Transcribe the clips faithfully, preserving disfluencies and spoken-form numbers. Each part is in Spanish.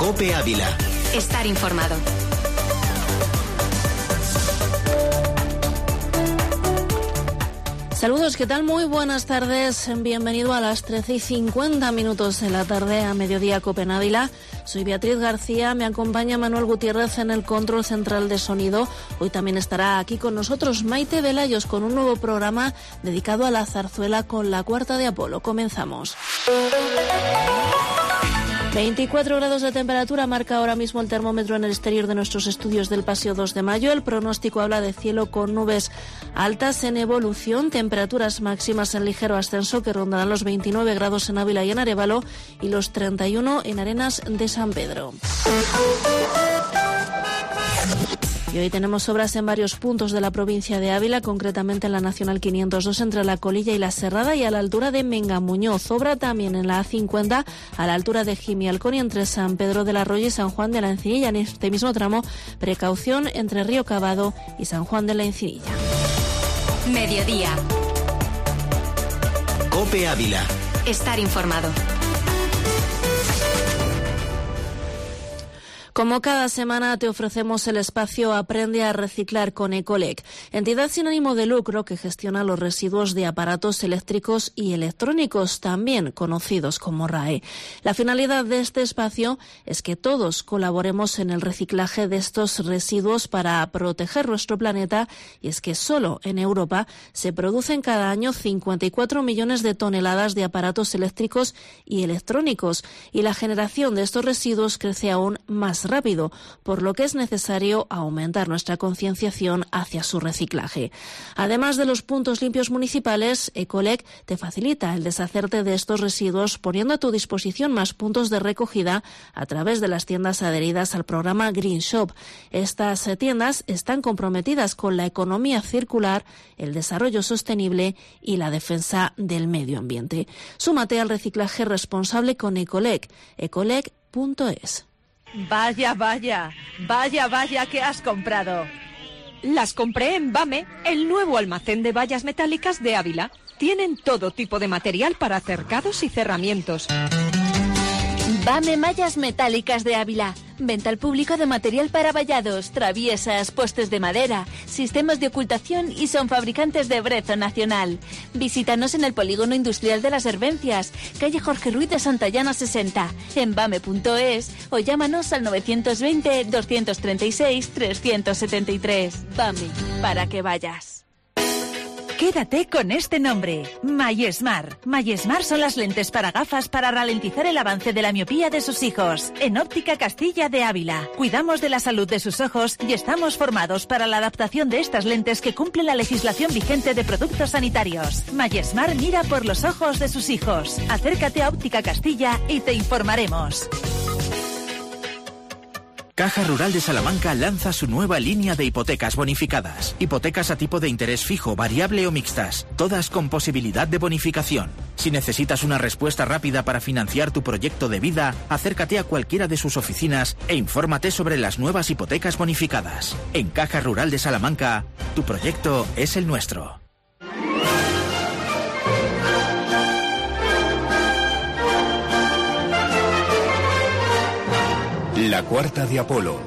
COPE Ávila. Estar informado. Saludos, ¿qué tal? Muy buenas tardes. Bienvenido a las trece y cincuenta minutos de la tarde a Mediodía COPE en Ávila. Soy Beatriz García, me acompaña Manuel Gutiérrez en el control central de sonido. Hoy también estará aquí con nosotros Maite Velayos con un nuevo programa dedicado a la zarzuela con la Cuarta de Apolo. Comenzamos. veinticuatro grados de temperatura marca ahora mismo el termómetro en el exterior de nuestros estudios del Paseo dos de Mayo. El pronóstico habla de cielo con nubes altas en evolución, temperaturas máximas en ligero ascenso que rondarán los veintinueve grados en Ávila y en Arévalo y los treinta y uno en Arenas de San Pedro. Y hoy tenemos obras en varios puntos de la provincia de Ávila, concretamente en la Nacional quinientos dos entre La Colilla y La Serrada y a la altura de Mengamuñoz. Obra también en la A cincuenta a la altura de Gimialcón y entre San Pedro del Arroyo y San Juan de la Encinilla. En este mismo tramo, precaución entre Río Cavado y San Juan de la Encinilla. Mediodía. COPE Ávila. Estar informado. Como cada semana te ofrecemos el espacio Aprende a Reciclar con Ecolec, entidad sin ánimo de lucro que gestiona los residuos de aparatos eléctricos y electrónicos, también conocidos como R A E. La finalidad de este espacio es que todos colaboremos en el reciclaje de estos residuos para proteger nuestro planeta, y es que solo en Europa se producen cada año cincuenta y cuatro millones de toneladas de aparatos eléctricos y electrónicos, y la generación de estos residuos crece aún más rápido, por lo que es necesario aumentar nuestra concienciación hacia su reciclaje. Además de los puntos limpios municipales, Ecolec te facilita el deshacerte de estos residuos poniendo a tu disposición más puntos de recogida a través de las tiendas adheridas al programa Green Shop. Estas tiendas están comprometidas con la economía circular, el desarrollo sostenible y la defensa del medio ambiente. Súmate al reciclaje responsable con Ecolec, ecolec punto es. Vaya, vaya, vaya, vaya, ¿qué has comprado? Las compré en BAME, el nuevo almacén de vallas metálicas de Ávila. Tienen todo tipo de material para cercados y cerramientos. BAME Mallas Metálicas de Ávila. Venta al público de material para vallados, traviesas, postes de madera, sistemas de ocultación y son fabricantes de brezo nacional. Visítanos en el Polígono Industrial de las Hervencias, calle Jorge Ruiz de Santayana sesenta, en bame punto es o llámanos al novecientos veinte, doscientos treinta y seis, trescientos setenta y tres. BAME, para que vayas. Quédate con este nombre, MySmart. MySmart son las lentes para gafas para ralentizar el avance de la miopía de sus hijos. En Óptica Castilla de Ávila. Cuidamos de la salud de sus ojos y estamos formados para la adaptación de estas lentes que cumplen la legislación vigente de productos sanitarios. MySmart mira por los ojos de sus hijos. Acércate a Óptica Castilla y te informaremos. Caja Rural de Salamanca lanza su nueva línea de hipotecas bonificadas. Hipotecas a tipo de interés fijo, variable o mixtas, todas con posibilidad de bonificación. Si necesitas una respuesta rápida para financiar tu proyecto de vida, acércate a cualquiera de sus oficinas e infórmate sobre las nuevas hipotecas bonificadas. En Caja Rural de Salamanca, tu proyecto es el nuestro. La Cuarta de Apolo.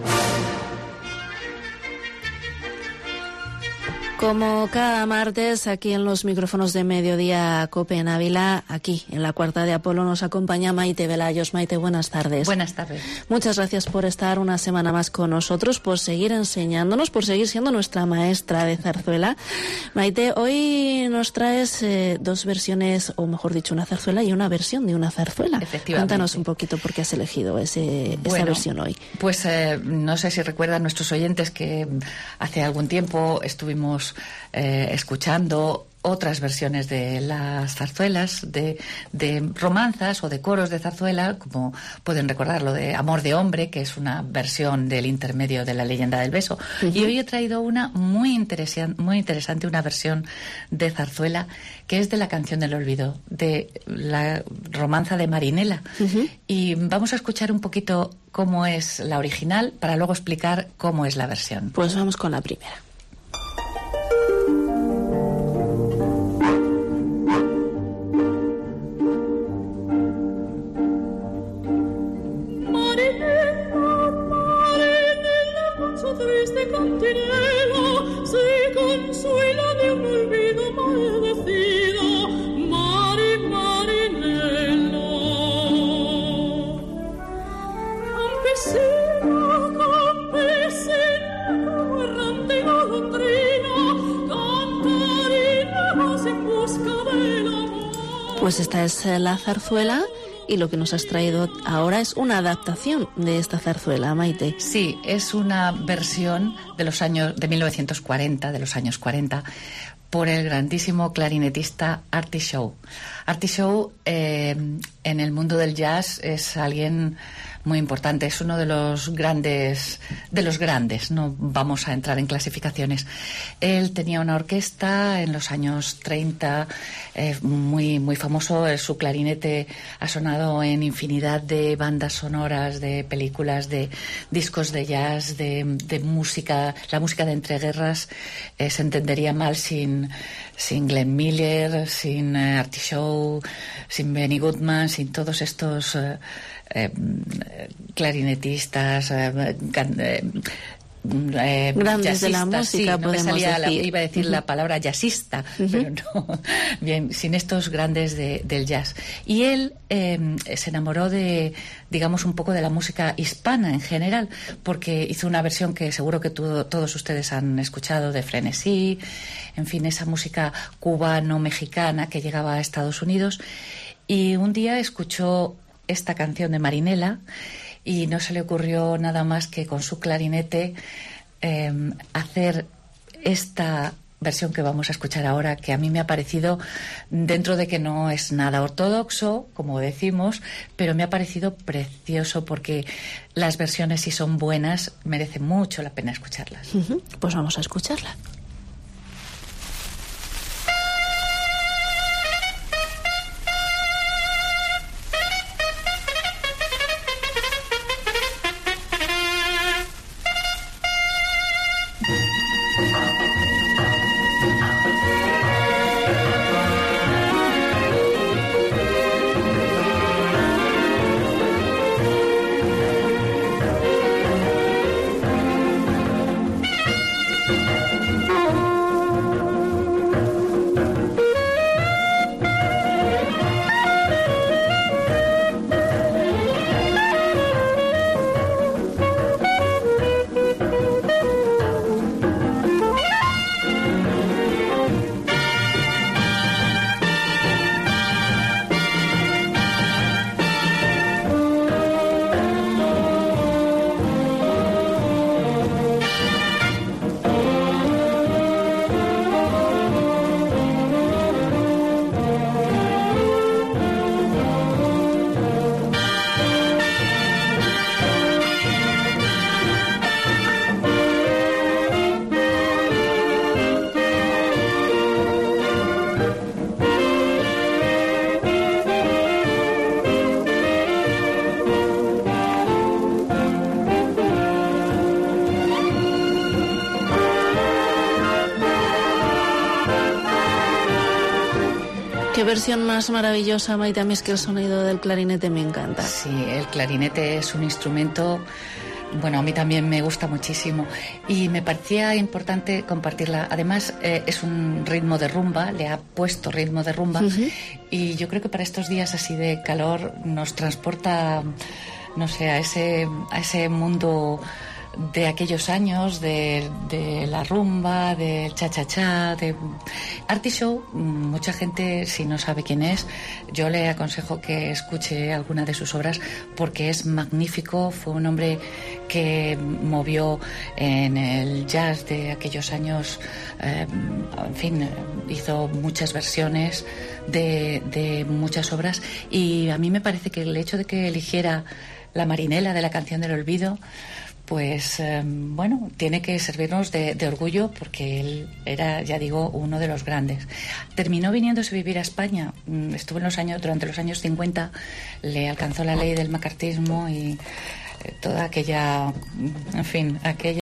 Como cada martes, aquí en los micrófonos de Mediodía COPE en Ávila, aquí en la Cuarta de Apolo nos acompaña Maite Velayos. Maite, buenas tardes. Buenas tardes. Muchas gracias por estar una semana más con nosotros, por seguir enseñándonos, por seguir siendo nuestra maestra de zarzuela. Maite, hoy nos traes eh, dos versiones, o mejor dicho, una zarzuela y una versión de una zarzuela. Efectivamente. Cuéntanos un poquito por qué has elegido ese, bueno, esa versión hoy. Pues eh, no sé si recuerdan nuestros oyentes que hace algún tiempo estuvimos Eh, escuchando otras versiones de las zarzuelas, de, de romanzas o de coros de zarzuela, como pueden recordar lo de Amor de Hombre, que es una versión del intermedio de La Leyenda del Beso. Uh-huh. Y hoy he traído una muy, interesan, muy interesante, una versión de zarzuela que es de La Canción del Olvido, de la romanza de Marinela. Uh-huh. Y vamos a escuchar un poquito cómo es la original para luego explicar cómo es la versión. Pues vamos con la primera. Marinela Pues esta es la zarzuela y lo que nos has traído ahora es una adaptación de esta zarzuela, Maite. Sí, es una versión de los años de mil novecientos cuarenta, de los años cuarenta, por el grandísimo clarinetista Artie Shaw. Artie Shaw eh, en el mundo del jazz es alguien muy importante, es uno de los grandes, de los grandes, no vamos a entrar en clasificaciones. Él tenía una orquesta en los años treinta, eh, muy, muy famoso, su clarinete ha sonado en infinidad de bandas sonoras, de películas, de discos de jazz, de, de música, la música de entreguerras eh, se entendería mal sin, sin Glenn Miller, sin eh, Artie Shaw, sin Benny Goodman, sin todos estos eh, Eh, clarinetistas, eh, can, eh, eh, grandes de la música, sí, no podemos me salía decir. La, iba a decir uh-huh. la palabra jazzista, uh-huh. pero no. Bien, sin estos grandes de, del jazz. Y él eh, se enamoró de, digamos, un poco de la música hispana en general, porque hizo una versión que seguro que tu, todos ustedes han escuchado, de Frenesí, en fin, esa música cubano-mexicana que llegaba a Estados Unidos. Y un día escuchó esta canción de Marinela y no se le ocurrió nada más que con su clarinete eh, hacer esta versión que vamos a escuchar ahora, que a mí me ha parecido, dentro de que no es nada ortodoxo, como decimos, pero me ha parecido precioso, porque las versiones, si son buenas, merecen mucho la pena escucharlas. Uh-huh. Pues vamos a escucharla. Qué versión más maravillosa, Maite. A mí es que el sonido del clarinete me encanta. Sí, el clarinete es un instrumento, bueno, a mí también me gusta muchísimo y me parecía importante compartirla. Además, eh, es un ritmo de rumba, le ha puesto ritmo de rumba, uh-huh. y yo creo que para estos días así de calor nos transporta, no sé, a ese, a ese mundo de aquellos años, de, de la rumba, del cha-cha-cha, de Artie Shaw. Mucha gente, si no sabe quién es, yo le aconsejo que escuche alguna de sus obras, porque es magnífico. Fue un hombre que movió en el jazz de aquellos años, eh, en fin, hizo muchas versiones de, de muchas obras, y a mí me parece que el hecho de que eligiera la Marinela de la Canción del Olvido, pues eh, bueno, tiene que servirnos de, de orgullo, porque él era, ya digo, uno de los grandes. Terminó viniéndose a vivir a España, estuvo en los años, durante los años cincuenta, le alcanzó la ley del macartismo y eh, toda aquella, en fin, aquella